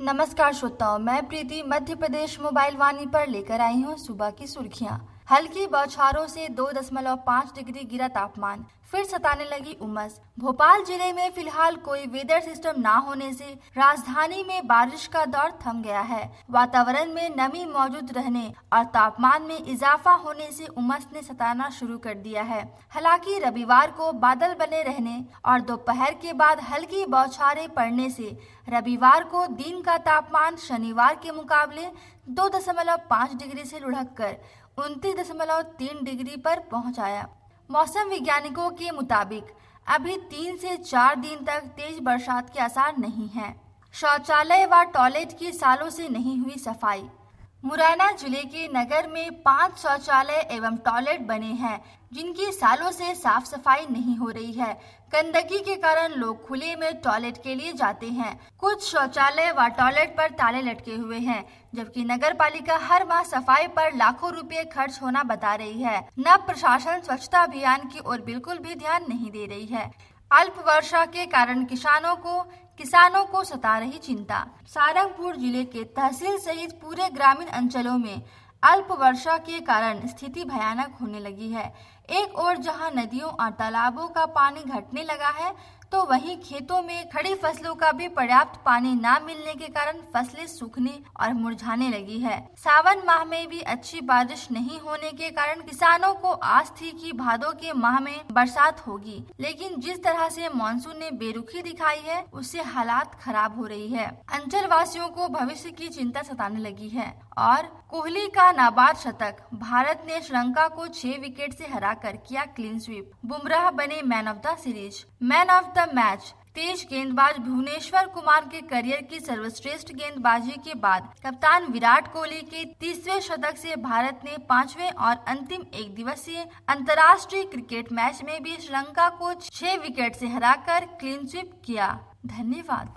नमस्कार श्रोताओं, मैं प्रीति मध्य प्रदेश मोबाइल वाणी पर लेकर आई हूँ सुबह की सुर्खियाँ। हल्की बौछारों से 2.5 डिग्री गिरा तापमान, फिर सताने लगी उमस। भोपाल जिले में फिलहाल कोई वेदर सिस्टम ना होने से राजधानी में बारिश का दौर थम गया है। वातावरण में नमी मौजूद रहने और तापमान में इजाफा होने से उमस ने सताना शुरू कर दिया है। हालांकि रविवार को बादल बने रहने और दोपहर के बाद हल्की बौछारें पड़ने से रविवार को दिन का तापमान शनिवार के मुकाबले 2.5 डिग्री से लुढ़ककर 29.3 डिग्री पर पहुंच आया। मौसम वैज्ञानिकों के मुताबिक अभी 3 से 4 दिन तक तेज बरसात के आसार नहीं हैं। शौचालय व टॉयलेट की सालों से नहीं हुई सफाई। मुरैना जिले के नगर में 5 शौचालय एवं टॉयलेट बने हैं, जिनकी सालों से साफ सफाई नहीं हो रही है। गंदगी के कारण लोग खुले में टॉयलेट के लिए जाते हैं। कुछ शौचालय व टॉयलेट पर ताले लटके हुए हैं, जबकि नगर पालिका हर माह सफाई पर लाखों रुपए खर्च होना बता रही है। नव प्रशासन स्वच्छता अभियान की ओर बिल्कुल भी ध्यान नहीं दे रही है। अल्प वर्षा के कारण किसानों को सता रही चिंता। सारंगपुर जिले के तहसील सहित पूरे ग्रामीण अंचलों में अल्प वर्षा के कारण स्थिति भयानक होने लगी है। एक ओर जहां नदियों और तालाबों का पानी घटने लगा है, तो वहीं खेतों में खड़ी फसलों का भी पर्याप्त पानी न मिलने के कारण फसलें सूखने और मुरझाने लगी है। सावन माह में भी अच्छी बारिश नहीं होने के कारण किसानों को आस थी कि भादों के माह में बरसात होगी, लेकिन जिस तरह से मानसून ने बेरुखी दिखाई है, उससे हालात खराब हो रही है। अंचल वासियों को भविष्य की चिंता सताने लगी है। और कोहली का नाबाद शतक, भारत ने श्रीलंका को 6 विकेट से हराकर किया क्लीन स्वीप। बुमराह बने man of the series. Man of the match तेज गेंदबाज भुवनेश्वर कुमार के करियर की सर्वश्रेष्ठ गेंदबाजी के बाद कप्तान विराट कोहली के 30वें शतक से भारत ने 5वें और अंतिम एक दिवसीय अंतर्राष्ट्रीय क्रिकेट मैच में भी श्रीलंका को 6 विकेट से हराकर क्लीन स्वीप किया। धन्यवाद।